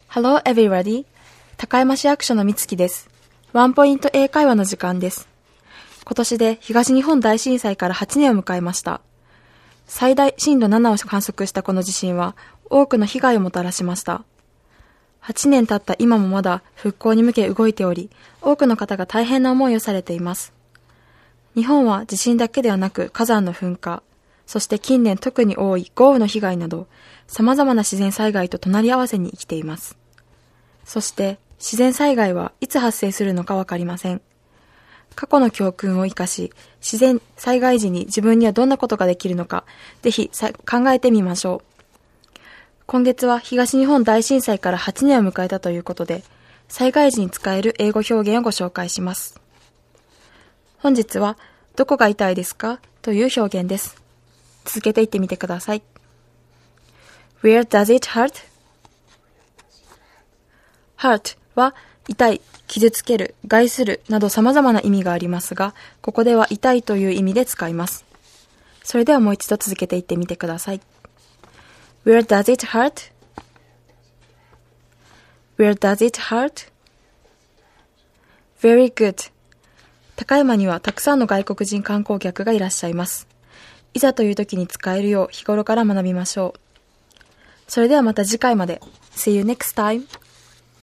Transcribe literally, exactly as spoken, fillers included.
Hello everybody! 高山市役所のみつきです。ワンポイント英会話の時間です。今年で東日本大震災からはちねんを迎えました。最大震度ななを観測したこの地震は多くの被害をもたらしました。はちねん経った今もまだ復興に向け動いており、多くの方が大変な思いをされています。日本は地震だけではなく火山の噴火、そして近年特に多い豪雨の被害など、様々な自然災害と隣り合わせに生きています。そして自然災害はいつ発生するのかわかりません。過去の教訓を生かし、自然災害時に自分にはどんなことができるのか、ぜひ考えてみましょう。今月は東日本大震災からはちねんを迎えたということで、災害時に使える英語表現をご紹介します。本日は、どこが痛いですかという表現です。続けていってみてください。Where does it hurt?Hurt は痛い、傷つける、害するなど様々な意味がありますが、ここでは痛いという意味で使います。それではもう一度続けていってみてください。Where does it hurt? Where does it hurt? Very good. 高山にはたくさんの外国人観光客がいらっしゃいます。いざという時に使えるよう日頃から学びましょう。それではまた次回まで。See you next time.